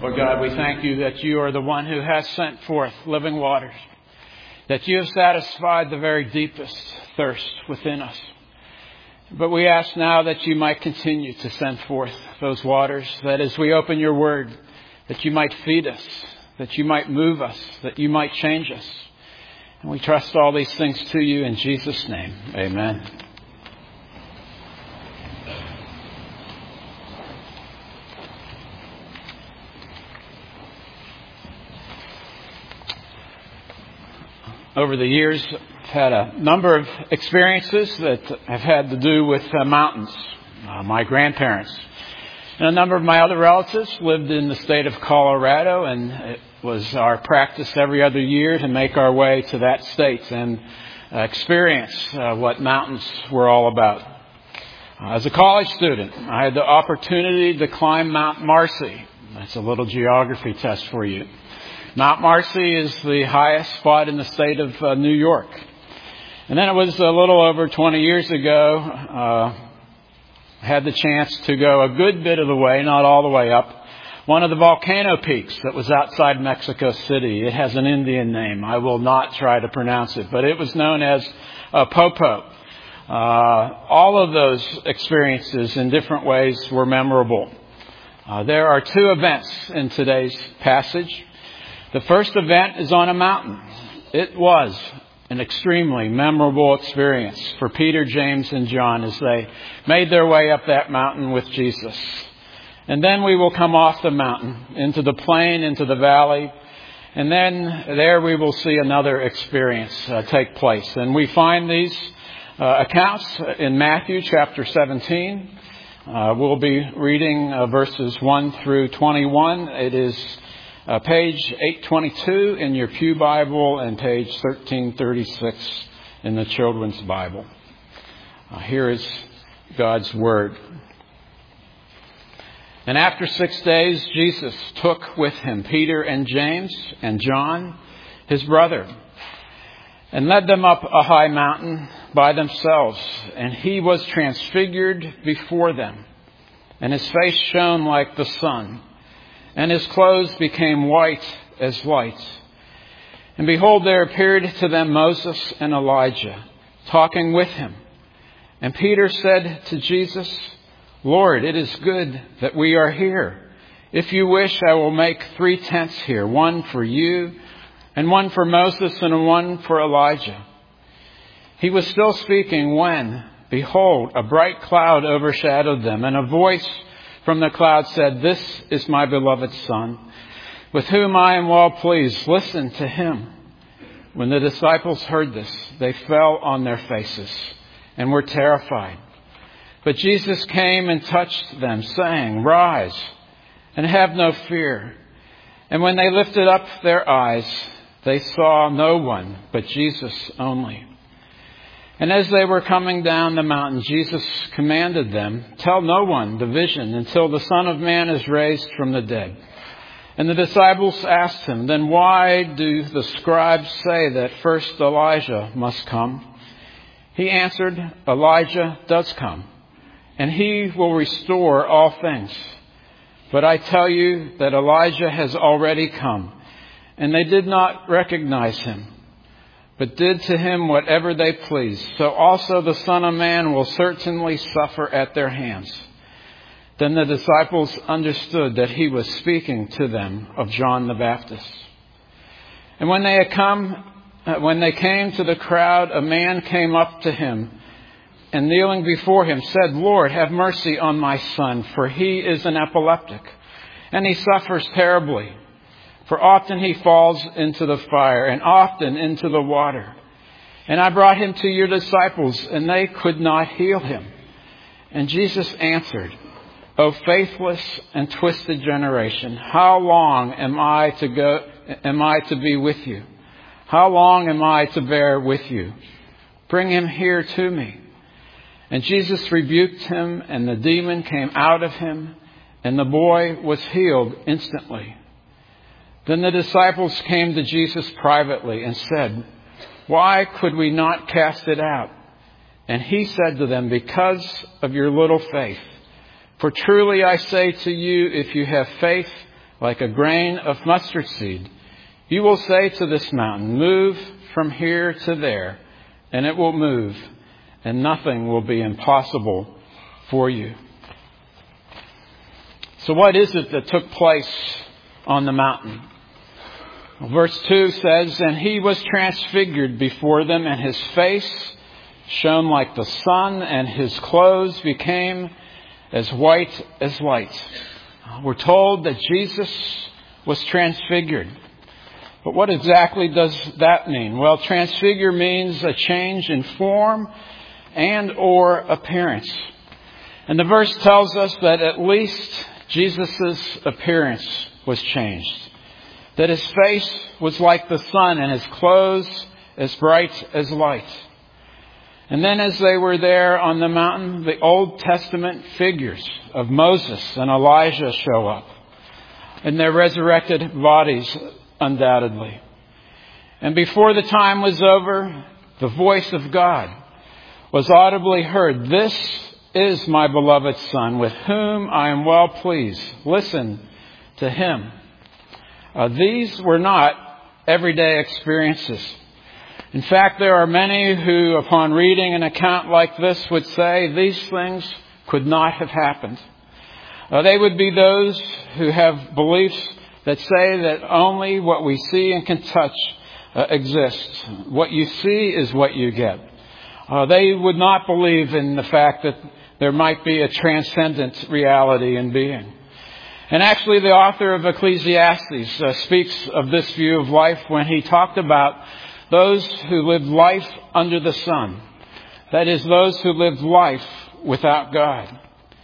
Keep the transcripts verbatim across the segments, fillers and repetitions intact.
Lord God, we thank you that you are the one who has sent forth living waters, that you have satisfied the very deepest thirst within us. But we ask now that you might continue to send forth those waters, that as we open your word, that you might feed us, that you might move us, that you might change us. And we trust all these things to you in Jesus' name. Amen. Over the years, I've had a number of experiences that have had to do with uh, mountains. Uh, my grandparents and a number of my other relatives lived in the state of Colorado, and it was our practice every other year to make our way to that state and uh, experience uh, what mountains were all about. Uh, as a college student, I had the opportunity to climb Mount Marcy. That's a little geography test for you. Mount Marcy is the highest spot in the state of uh, New York. And then it was a little over twenty years ago, uh, I had the chance to go a good bit of the way, not all the way up, one of the volcano peaks that was outside Mexico City. It has an Indian name. I will not try to pronounce it, but it was known as uh, Popo. Uh, all of those experiences in different ways were memorable. Uh, there are two events in today's passage. The first event is on a mountain. It was an extremely memorable experience for Peter, James, and John as they made their way up that mountain with Jesus. And then we will come off the mountain into the plain, into the valley. And then there we will see another experience uh, take place. And we find these uh, accounts in Matthew chapter seventeen. Uh, we'll be reading uh, verses one through twenty-one. It is Uh, page eight twenty-two in your Pew Bible and page thirteen thirty-six in the Children's Bible. Uh, here is God's Word. And after six days, Jesus took with him Peter and James and John, his brother, and led them up a high mountain by themselves. And he was transfigured before them, and his face shone like the sun, and his clothes became white as light. And behold, there appeared to them Moses and Elijah, talking with him. And Peter said to Jesus, Lord, it is good that we are here. If you wish, I will make three tents here, one for you, and one for Moses, and one for Elijah. He was still speaking when, behold, a bright cloud overshadowed them, and a voice from the cloud said, This is my beloved Son, with whom I am well pleased. Listen to him. When the disciples heard this, they fell on their faces and were terrified. But Jesus came and touched them, saying, Rise and have no fear. And when they lifted up their eyes, they saw no one but Jesus only. And as they were coming down the mountain, Jesus commanded them, Tell no one the vision until the Son of Man is raised from the dead. And the disciples asked him, Then why do the scribes say that first Elijah must come? He answered, Elijah does come, and he will restore all things. But I tell you that Elijah has already come, and they did not recognize him, but did to him whatever they pleased. So also the Son of Man will certainly suffer at their hands. Then the disciples understood that he was speaking to them of John the Baptist. And when they had come, when they came to the crowd, a man came up to him and kneeling before him said, Lord, have mercy on my son, for he is an epileptic, and he suffers terribly. For often he falls into the fire, and often into the water. And I brought him to your disciples, and they could not heal him. And Jesus answered, O faithless and twisted generation, how long am I to go? Am I to be with you? How long am I to bear with you? Bring him here to me. And Jesus rebuked him, and the demon came out of him, and the boy was healed instantly. Then the disciples came to Jesus privately and said, Why could we not cast it out? And he said to them, Because of your little faith. For truly I say to you, if you have faith like a grain of mustard seed, you will say to this mountain, move from here to there, and it will move, and nothing will be impossible for you. So what is it that took place on the mountain? Well, verse two says, and he was transfigured before them, and his face shone like the sun, and his clothes became as white as light. We're told that Jesus was transfigured. But what exactly does that mean? Well, transfigure means a change in form and or appearance. And the verse tells us that at least Jesus' appearance was changed. That his face was like the sun and his clothes as bright as light. And then as they were there on the mountain, the Old Testament figures of Moses and Elijah show up in their resurrected bodies, undoubtedly. And before the time was over, the voice of God was audibly heard. This is my beloved Son, with whom I am well pleased. Listen to him. Uh, these were not everyday experiences. In fact, there are many who, upon reading an account like this, would say these things could not have happened. Uh, they would be those who have beliefs that say that only what we see and can touch uh, exists. What you see is what you get. Uh, they would not believe in the fact that there might be a transcendent reality in being. And actually, the author of Ecclesiastes uh, speaks of this view of life when he talked about those who live life under the sun. That is, those who live life without God.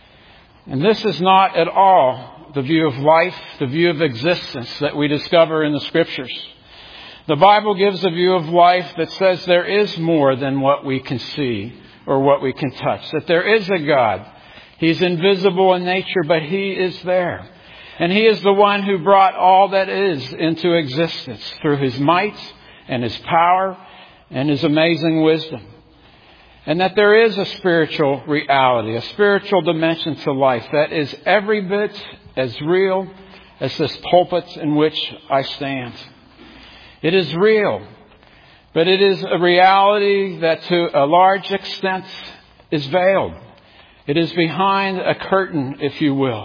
And this is not at all the view of life, the view of existence that we discover in the Scriptures. The Bible gives a view of life that says there is more than what we can see or what we can touch. That there is a God. He's invisible in nature, but He is there. And He is the one who brought all that is into existence through His might and His power and His amazing wisdom. And that there is a spiritual reality, a spiritual dimension to life that is every bit as real as this pulpit in which I stand. It is real, but it is a reality that to a large extent is veiled. It is behind a curtain, if you will.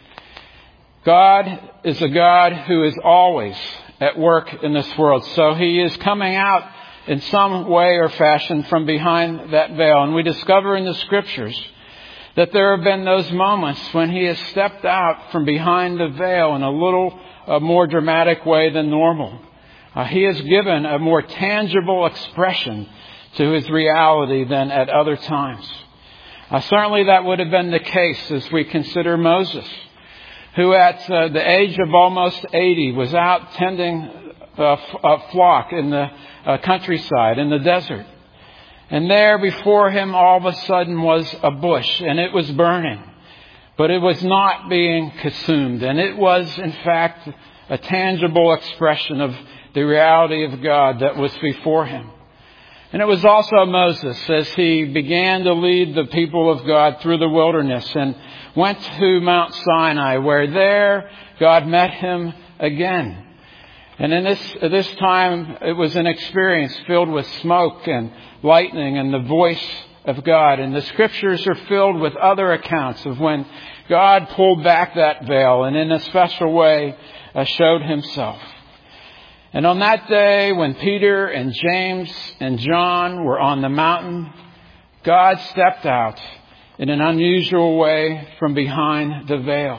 God is a God who is always at work in this world. So He is coming out in some way or fashion from behind that veil. And we discover in the Scriptures that there have been those moments when He has stepped out from behind the veil in a little uh, more dramatic way than normal. Uh, he has given a more tangible expression to His reality than at other times. Uh, certainly that would have been the case as we consider Moses, who at uh, the age of almost eighty was out tending a, a flock in the uh, countryside, in the desert. And there before him all of a sudden was a bush, and it was burning. But it was not being consumed. And it was, in fact, a tangible expression of the reality of God that was before him. And it was also Moses as he began to lead the people of God through the wilderness and went to Mount Sinai, where there God met him again. And in this, at this time, it was an experience filled with smoke and lightning and the voice of God. And the Scriptures are filled with other accounts of when God pulled back that veil and in a special way uh, showed Himself. And on that day, when Peter and James and John were on the mountain, God stepped out in an unusual way from behind the veil.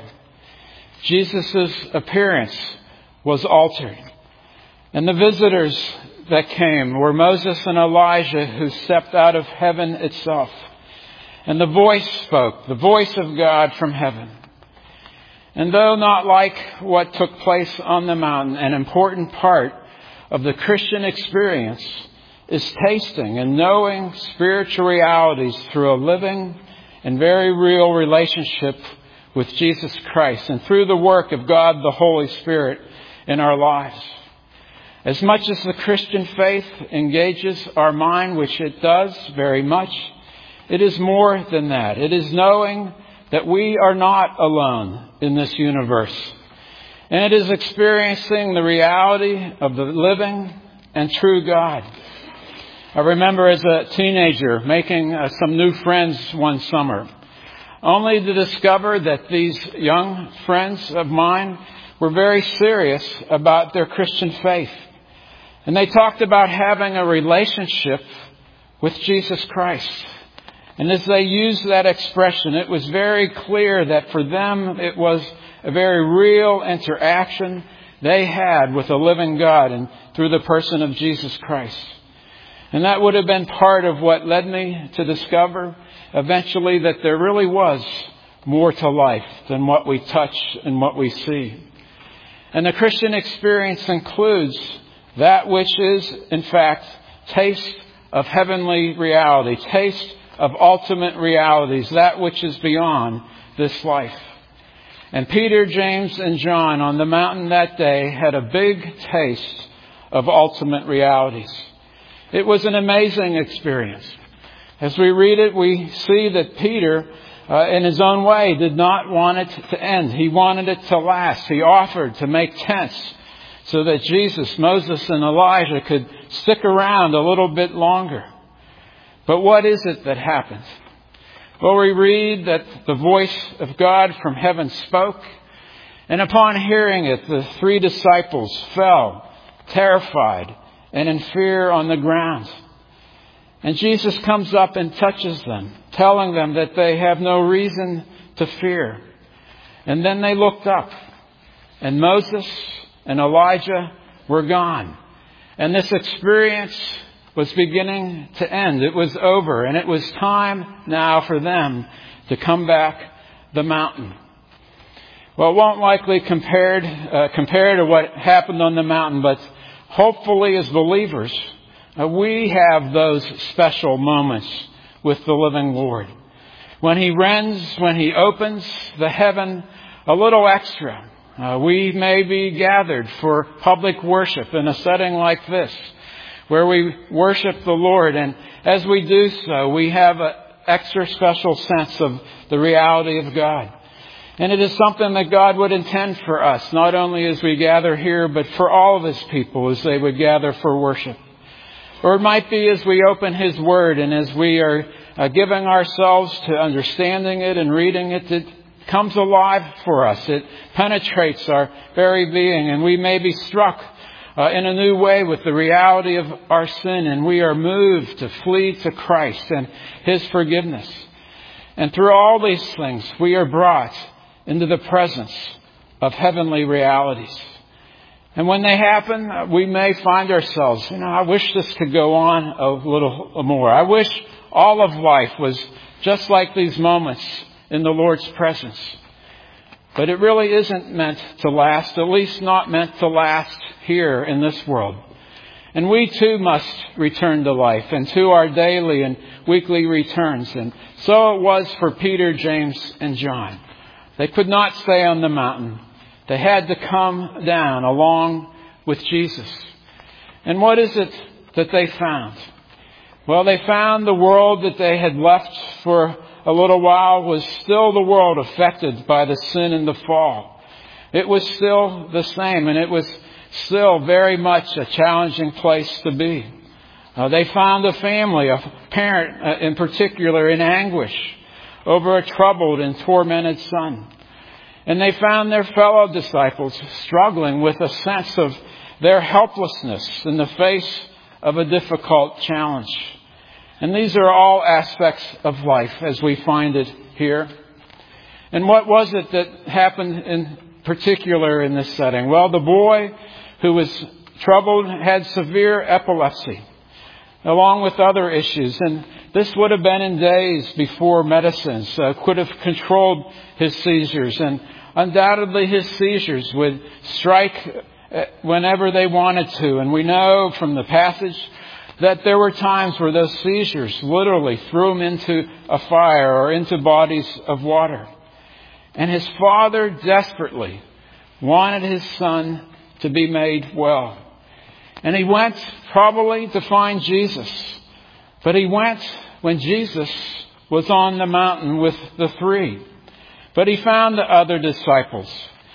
Jesus' appearance was altered. And the visitors that came were Moses and Elijah, who stepped out of heaven itself. And the voice spoke, the voice of God from heaven. And though not like what took place on the mountain, an important part of the Christian experience is tasting and knowing spiritual realities through a living and very real relationship with Jesus Christ and through the work of God the Holy Spirit in our lives. As much as the Christian faith engages our mind, which it does very much, it is more than that. It is knowing that we are not alone in this universe. And it is experiencing the reality of the living and true God. I remember as a teenager making uh, some new friends one summer, only to discover that these young friends of mine were very serious about their Christian faith. And they talked about having a relationship with Jesus Christ. And as they used that expression, it was very clear that for them it was a very real interaction they had with a living God and through the person of Jesus Christ. And that would have been part of what led me to discover eventually that there really was more to life than what we touch and what we see. And the Christian experience includes that which is, in fact, taste of heavenly reality, taste of ultimate realities, that which is beyond this life. And Peter, James, and John on the mountain that day had a big taste of ultimate realities. It was an amazing experience. As we read it, we see that Peter, uh, in his own way, did not want it to end. He wanted it to last. He offered to make tents so that Jesus, Moses, and Elijah could stick around a little bit longer. But what is it that happened? Well, we read that the voice of God from heaven spoke, and upon hearing it, the three disciples fell, terrified, and in fear on the ground. And Jesus comes up and touches them, telling them that they have no reason to fear. And then they looked up, and Moses and Elijah were gone. And this experience was beginning to end. It was over, and it was time now for them to come back the mountain. Well, it won't likely compared, uh, compare to what happened on the mountain, but hopefully as believers, uh, we have those special moments with the living Lord. When He rends, when He opens the heaven a little extra, uh, we may be gathered for public worship in a setting like this, where we worship the Lord. And as we do so, we have an extra special sense of the reality of God. And it is something that God would intend for us, not only as we gather here, but for all of His people as they would gather for worship. Or it might be as we open His Word and as we are uh, giving ourselves to understanding it and reading it, it comes alive for us. It penetrates our very being, and we may be struck uh, in a new way with the reality of our sin, and we are moved to flee to Christ and His forgiveness. And through all these things, we are brought into the presence of heavenly realities. And when they happen, we may find ourselves, you know, I wish this could go on a little more. I wish all of life was just like these moments in the Lord's presence. But it really isn't meant to last, at least not meant to last here in this world. And we too must return to life and to our daily and weekly returns. And so it was for Peter, James, and John. They could not stay on the mountain. They had to come down along with Jesus. And what is it that they found? Well, they found the world that they had left for a little while was still the world affected by the sin and the fall. It was still the same, and it was still very much a challenging place to be. Uh, they found a family, a parent uh, in particular, in anguish over a troubled and tormented son. And they found their fellow disciples struggling with a sense of their helplessness in the face of a difficult challenge. And these are all aspects of life as we find it here. And what was it that happened in particular in this setting? Well, the boy who was troubled had severe epilepsy, along with other issues. And this would have been in days before medicines uh, could have controlled his seizures. And undoubtedly his seizures would strike whenever they wanted to. And we know from the passage that there were times where those seizures literally threw him into a fire or into bodies of water. And his father desperately wanted his son to be made well. And he went probably to find Jesus. But he went when Jesus was on the mountain with the three. But he found the other disciples.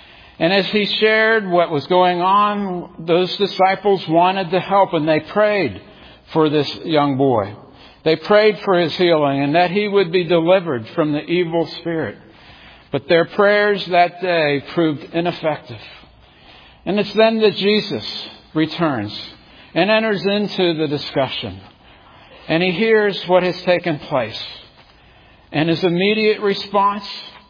And as he shared what was going on, those disciples wanted to help, and they prayed for this young boy. They prayed for his healing and that he would be delivered from the evil spirit. But their prayers that day proved ineffective. And it's then that Jesus returns and enters into the discussion. And he hears what has taken place. And his immediate response,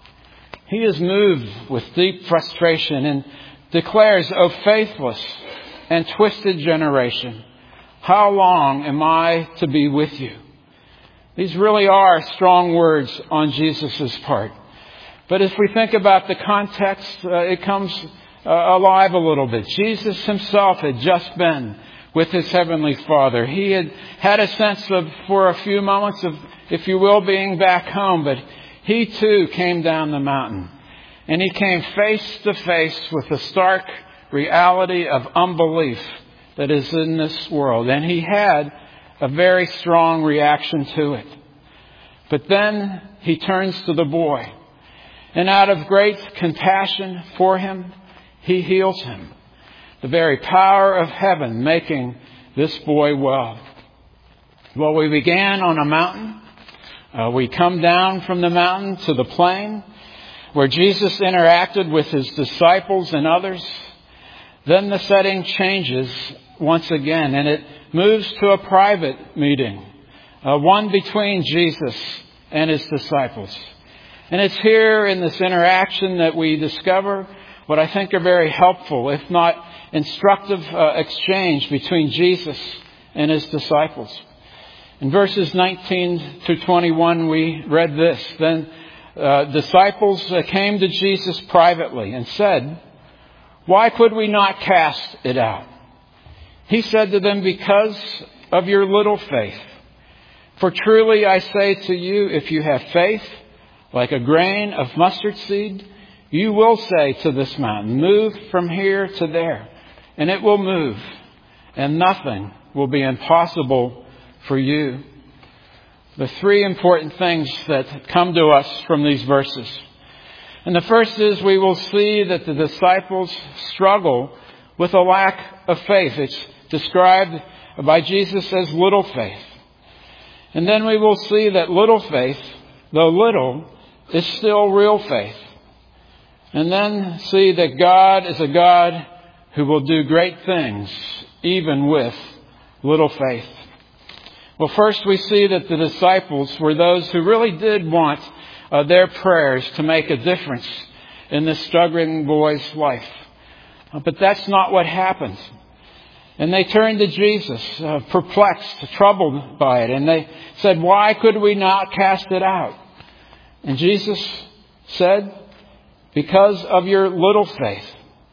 he is moved with deep frustration and declares, "O faithless and twisted generation, how long am I to be with you?" These really are strong words on Jesus' part. But if we think about the context, uh, it comes uh, alive a little bit. Jesus himself had just been with his Heavenly Father. He had had a sense of, for a few moments of, if you will, being back home. But he too came down the mountain. And he came face to face with the stark reality of unbelief that is in this world. And he had a very strong reaction to it. But then he turns to the boy. And out of great compassion for him, he heals him. The very power of heaven making this boy well. Well, we began on a mountain. Uh, we come down from the mountain to the plain where Jesus interacted with his disciples and others. Then the setting changes once again, and it moves to a private meeting, uh, one between Jesus and his disciples. And it's here in this interaction that we discover what I think are very helpful, if not instructive, uh, exchange between Jesus and his disciples. In verses nineteen through twenty-one, we read this. Then uh, disciples uh, came to Jesus privately and said, "Why could we not cast it out?" He said to them, "Because of your little faith. For truly I say to you, if you have faith like a grain of mustard seed, you will say to this mountain, 'Move from here to there,' and it will move, and nothing will be impossible for you." The three important things that come to us from these verses. And the first is we will see that the disciples struggle with a lack of faith. It's described by Jesus as little faith. And then we will see that little faith, though little, is still real faith. And then see that God is a God who will do great things, even with little faith. Well, first we see that the disciples were those who really did want uh, their prayers to make a difference in this struggling boy's life. Uh, but that's not what happened. And they turned to Jesus, uh, perplexed, troubled by it. And they said, "Why could we not cast it out?" And Jesus said, "Because of your little faith."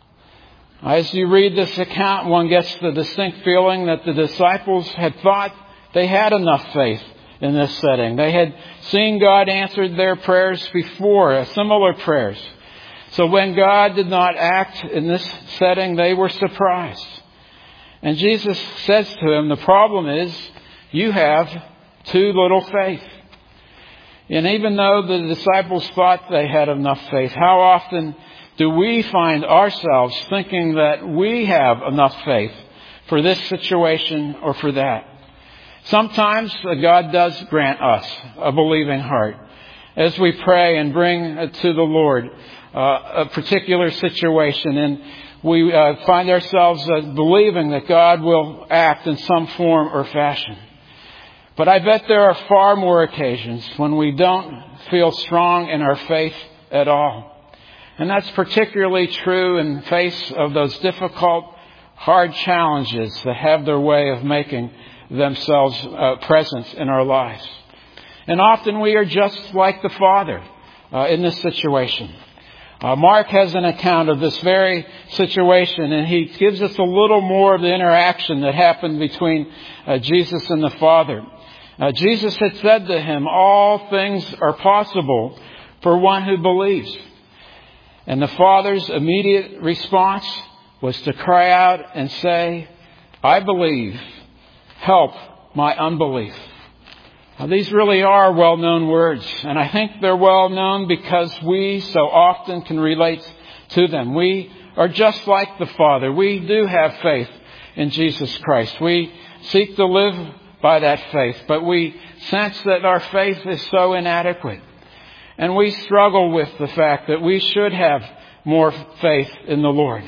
As you read this account, one gets the distinct feeling that the disciples had thought they had enough faith in this setting. They had seen God answered their prayers before, similar prayers. So when God did not act in this setting, they were surprised. And Jesus says to him, the problem is you have too little faith. And even though the disciples thought they had enough faith, how often do we find ourselves thinking that we have enough faith for this situation or for that? Sometimes God does grant us a believing heart as we pray and bring to the Lord uh, a particular situation, and we uh, find ourselves uh, believing that God will act in some form or fashion. But I bet there are far more occasions when we don't feel strong in our faith at all. And that's particularly true in the face of those difficult, hard challenges that have their way of making themselves uh, present in our lives. And often we are just like the Father uh, in this situation. Uh, Mark has an account of this very situation, and he gives us a little more of the interaction that happened between uh, Jesus and the Father. Uh, Jesus had said to him, "All things are possible for one who believes." And the Father's immediate response was to cry out and say, "I believe. Help my unbelief." Now, these really are well-known words, and I think they're well-known because we so often can relate to them. We are just like the Father. We do have faith in Jesus Christ. We seek to live by that faith, but we sense that our faith is so inadequate. And we struggle with the fact that we should have more faith in the Lord.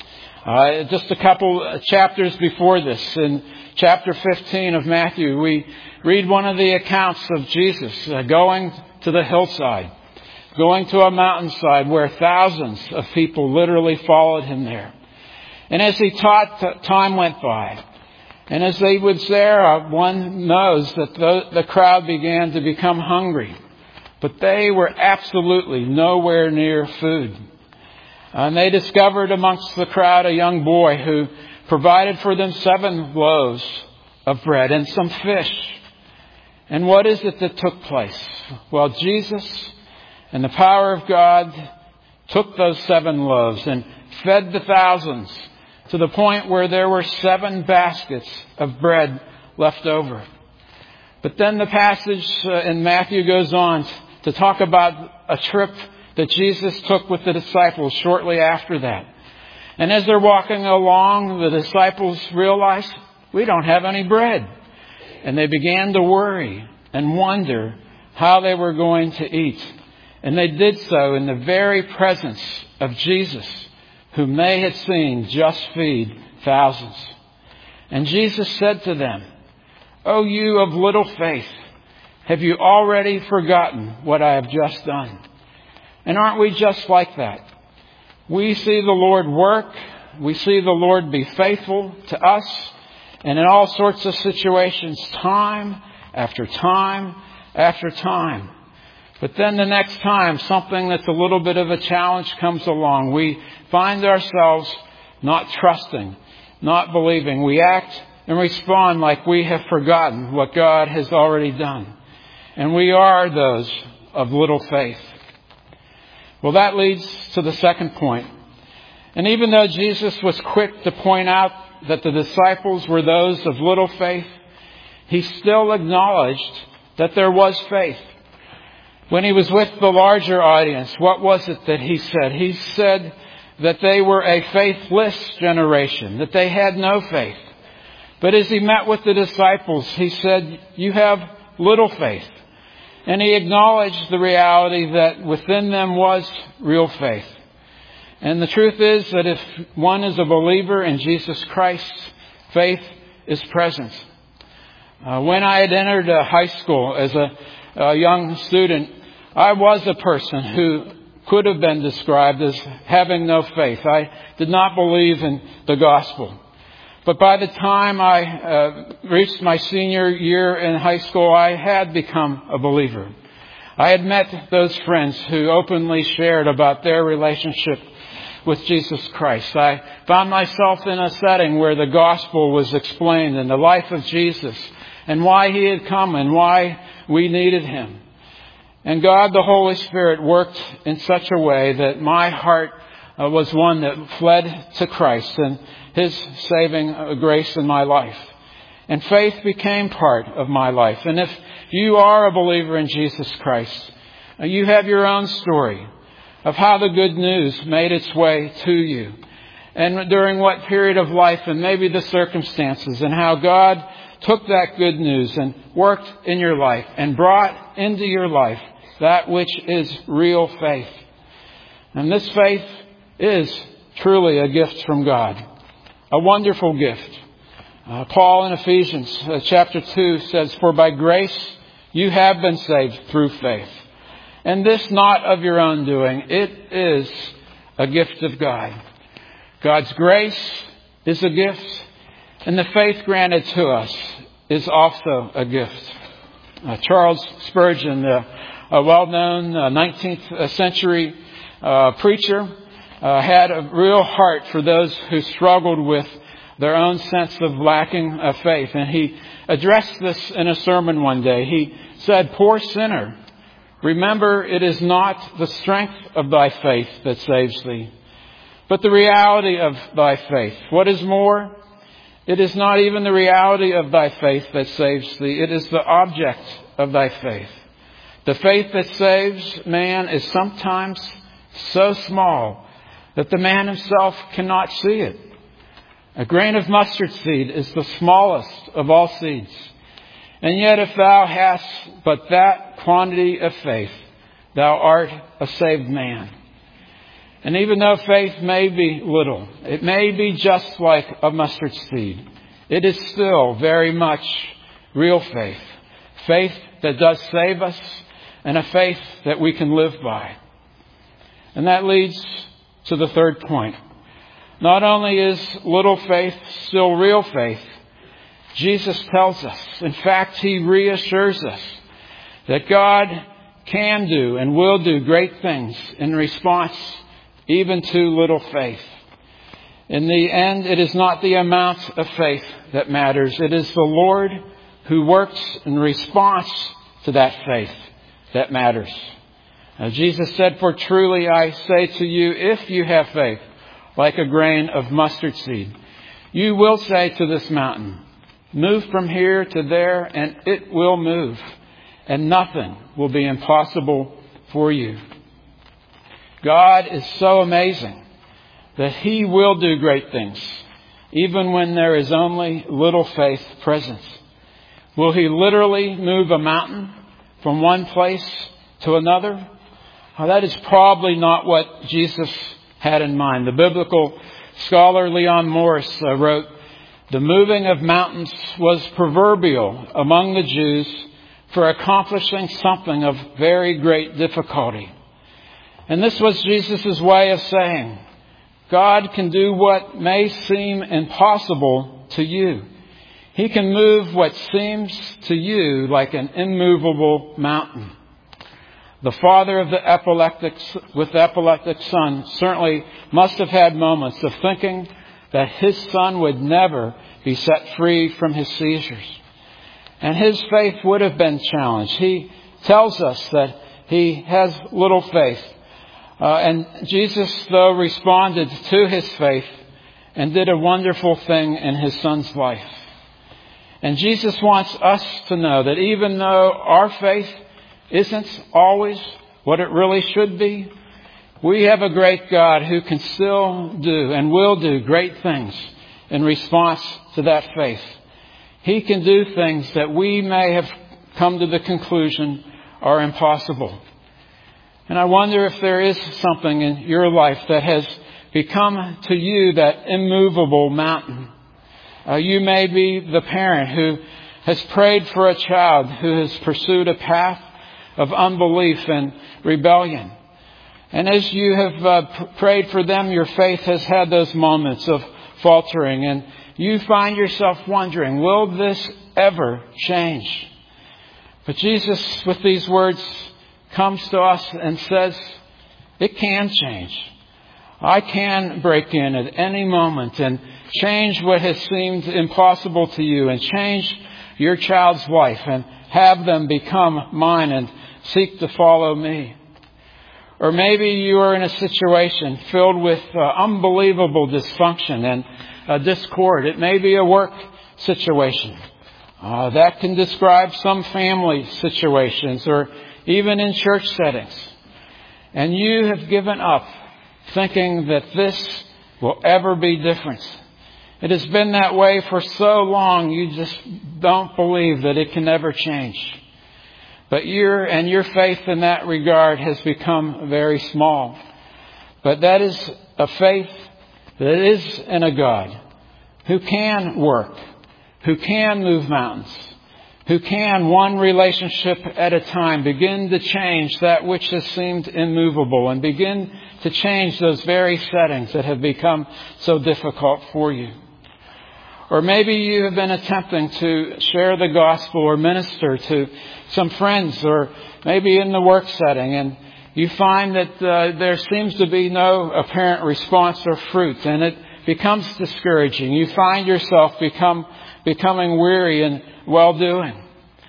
Uh, just a couple chapters before this, in chapter fifteen of Matthew, we read one of the accounts of Jesus uh, going to the hillside, going to a mountainside where thousands of people literally followed him there. And as he taught, time went by. And as he was there, one knows that the, the crowd began to become hungry. But they were absolutely nowhere near food. And they discovered amongst the crowd a young boy who provided for them seven loaves of bread and some fish. And what is it that took place? Well, Jesus and the power of God took those seven loaves and fed the thousands to the point where there were seven baskets of bread left over. But then the passage in Matthew goes on to talk about a trip that Jesus took with the disciples shortly after that. And as they're walking along, the disciples realized, we don't have any bread. And they began to worry and wonder how they were going to eat. And they did so in the very presence of Jesus, whom they had seen just feed thousands. And Jesus said to them, "O you of little faith, have you already forgotten what I have just done?" And aren't we just like that? We see the Lord work. We see the Lord be faithful to us. And in all sorts of situations, time after time after time. But then the next time something that's a little bit of a challenge comes along, we find ourselves not trusting, not believing. We act and respond like we have forgotten what God has already done. And we are those of little faith. Well, that leads to the second point. And even though Jesus was quick to point out that the disciples were those of little faith, he still acknowledged that there was faith. When he was with the larger audience, what was it that he said? He said that they were a faithless generation, that they had no faith. But as he met with the disciples, he said, "You have little faith." And he acknowledged the reality that within them was real faith. And the truth is that if one is a believer in Jesus Christ, faith is present. Uh, when I had entered uh, high school as a, a young student, I was a person who could have been described as having no faith. I did not believe in the gospel. But by the time I uh, reached my senior year in high school, I had become a believer. I had met those friends who openly shared about their relationship with Jesus Christ. I found myself in a setting where the gospel was explained and the life of Jesus and why he had come and why we needed him. And God, the Holy Spirit, worked in such a way that my heart uh, was one that fled to Christ and his saving uh, grace in my life. And faith became part of my life. And if you are a believer in Jesus Christ, uh, you have your own story of how the good news made its way to you. And during what period of life and maybe the circumstances, and how God took that good news and worked in your life and brought into your life that which is real faith. And this faith is truly a gift from God. A wonderful gift. Uh, Paul in Ephesians uh, chapter two says, "For by grace you have been saved through faith. And this not of your own doing. It is a gift of God." God's grace is a gift. And the faith granted to us is also a gift. Uh, Charles Spurgeon, the a well-known uh, nineteenth century uh, preacher, uh, had a real heart for those who struggled with their own sense of lacking of faith. And he addressed this in a sermon one day. He said, "Poor sinner, remember it is not the strength of thy faith that saves thee, but the reality of thy faith. What is more, it is not even the reality of thy faith that saves thee. It is the object of thy faith. The faith that saves man is sometimes so small that the man himself cannot see it. A grain of mustard seed is the smallest of all seeds. And yet if thou hast but that quantity of faith, thou art a saved man. And even though faith may be little, it may be just like a mustard seed, it is still very much real faith. Faith that does save us, and a faith that we can live by. And that leads to the third point. Not only is little faith still real faith, Jesus tells us, in fact, He reassures us that God can do and will do great things in response even to little faith. In the end, it is not the amount of faith that matters. It is the Lord who works in response to that faith that matters. Now, Jesus said, "For truly I say to you, if you have faith like a grain of mustard seed, you will say to this mountain, move from here to there, and it will move, and nothing will be impossible for you." God is so amazing that He will do great things, even when there is only little faith present. Will He literally move a mountain from one place to another? Well, that is probably not what Jesus had in mind. The biblical scholar Leon Morris uh, wrote, "The moving of mountains was proverbial among the Jews for accomplishing something of very great difficulty." And this was Jesus' way of saying, God can do what may seem impossible to you. He can move what seems to you like an immovable mountain. The father of the epileptic, with the epileptic son certainly must have had moments of thinking that his son would never be set free from his seizures. And his faith would have been challenged. He tells us that he has little faith. Uh, and Jesus, though, responded to his faith and did a wonderful thing in his son's life. And Jesus wants us to know that even though our faith isn't always what it really should be, we have a great God who can still do and will do great things in response to that faith. He can do things that we may have come to the conclusion are impossible. And I wonder if there is something in your life that has become to you that immovable mountain. Uh, you may be the parent who has prayed for a child who has pursued a path of unbelief and rebellion. And as you have uh, prayed for them, your faith has had those moments of faltering, and you find yourself wondering, will this ever change? But Jesus, with these words, comes to us and says, it can change. I can break in at any moment and change what has seemed impossible to you, and change your child's life and have them become mine and seek to follow me. Or maybe you are in a situation filled with uh, unbelievable dysfunction and uh, discord. It may be a work situation. Uh, that can describe some family situations, or even in church settings. And you have given up thinking that this will ever be different. It has been that way for so long, you just don't believe that it can ever change. But your and your faith in that regard has become very small. But that is a faith that is in a God who can work, who can move mountains, who can, one relationship at a time, begin to change that which has seemed immovable and begin to change those very settings that have become so difficult for you. Or maybe you have been attempting to share the gospel or minister to some friends, or maybe in the work setting, and you find that uh, there seems to be no apparent response or fruit, and it becomes discouraging. You find yourself become becoming weary in well-doing.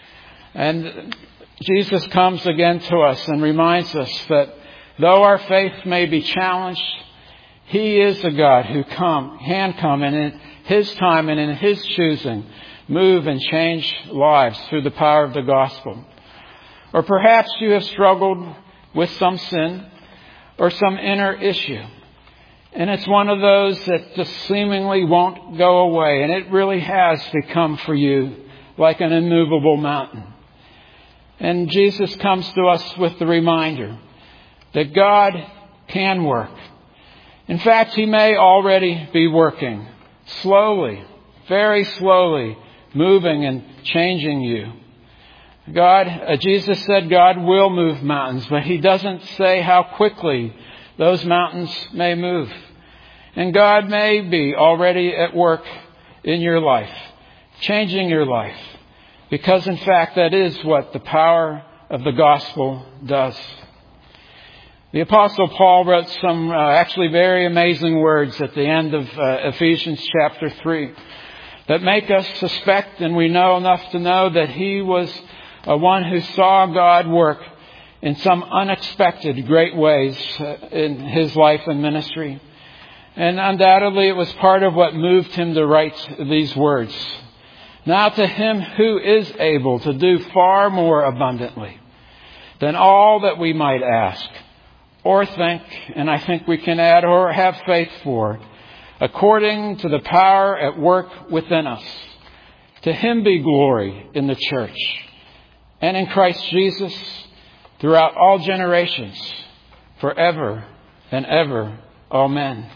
And Jesus comes again to us and reminds us that though our faith may be challenged, He is a God who come, can come and in His time and in His choosing move and change lives through the power of the gospel. Or perhaps you have struggled with some sin or some inner issue. And it's one of those that just seemingly won't go away. And it really has become for you like an immovable mountain. And Jesus comes to us with the reminder that God can work. In fact, He may already be working, slowly, very slowly, moving and changing you. God, uh, Jesus said God will move mountains, but He doesn't say how quickly those mountains may move. And God may be already at work in your life, changing your life, because in fact that is what the power of the gospel does. The Apostle Paul wrote some uh, actually very amazing words at the end of uh, Ephesians chapter three that make us suspect, and we know enough to know, that he was uh, one who saw God work in some unexpected great ways uh, in his life and ministry. And undoubtedly it was part of what moved him to write these words. Now to Him who is able to do far more abundantly than all that we might ask or think, and I think we can add or have faith for, according to the power at work within us. To Him be glory in the church and in Christ Jesus throughout all generations, forever and ever. Amen.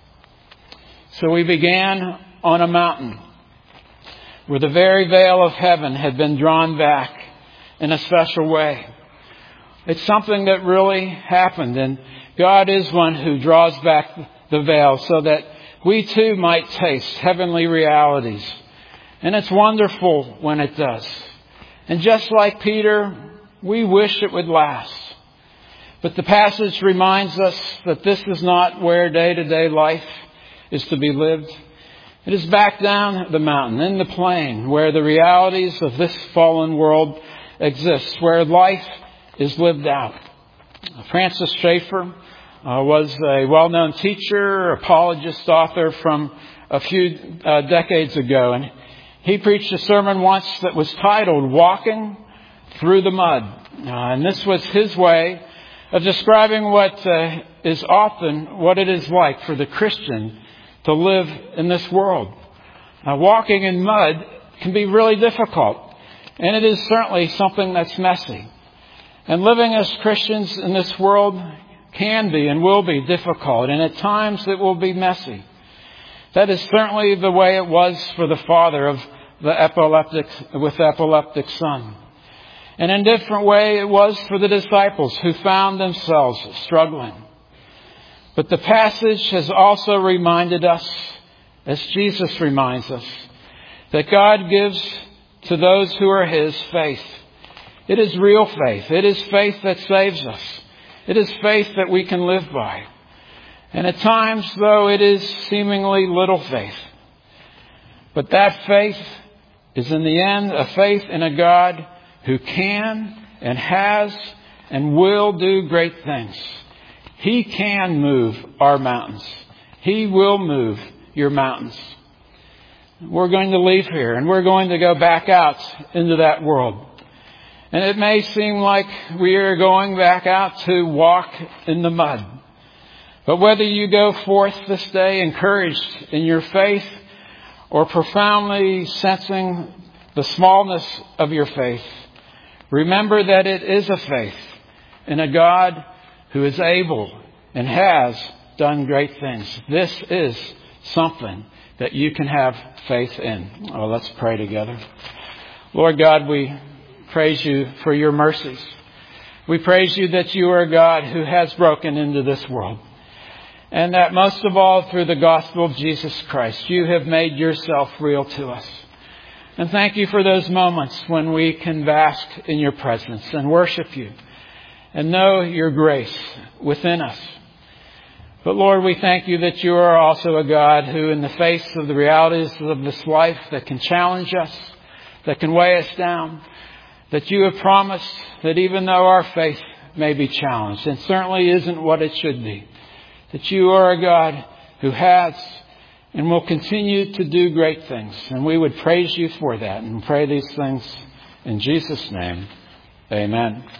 So we began on a mountain where the very veil of heaven had been drawn back in a special way. It's something that really happened, and God is one who draws back the veil so that we too might taste heavenly realities. And it's wonderful when it does. And just like Peter, we wish it would last. But the passage reminds us that this is not where day-to-day life is to be lived. It is back down the mountain, in the plain, where the realities of this fallen world exist, where life is lived out. Francis Schaeffer uh, was a well-known teacher, apologist, author from a few uh, decades ago. And he preached a sermon once that was titled, Walking Through the Mud. Uh, and this was his way of describing what uh, is often what it is like for the Christian to live in this world. Now, walking in mud can be really difficult, and it is certainly something that's messy. And living as Christians in this world can be and will be difficult, and at times it will be messy. That is certainly the way it was for the father of the epileptic, with the epileptic son. And in a different way it was for the disciples who found themselves struggling. But the passage has also reminded us, as Jesus reminds us, that God gives to those who are His faith. It is real faith. It is faith that saves us. It is faith that we can live by. And at times, though, it is seemingly little faith. But that faith is in the end a faith in a God who can and has and will do great things. He can move our mountains. He will move your mountains. We're going to leave here and we're going to go back out into that world. And it may seem like we are going back out to walk in the mud. But whether you go forth this day encouraged in your faith or profoundly sensing the smallness of your faith, remember that it is a faith in a God who is able and has done great things. This is something that you can have faith in. Oh, let's pray together. Lord God, we praise You for Your mercies. We praise You that You are a God who has broken into this world. And that most of all, through the gospel of Jesus Christ, You have made Yourself real to us. And thank You for those moments when we can bask in Your presence and worship You and know Your grace within us. But Lord, we thank You that You are also a God who, in the face of the realities of this life that can challenge us, that can weigh us down, that You have promised that even though our faith may be challenged, and certainly isn't what it should be, that You are a God who has and will continue to do great things. And we would praise You for that and pray these things in Jesus' name. Amen.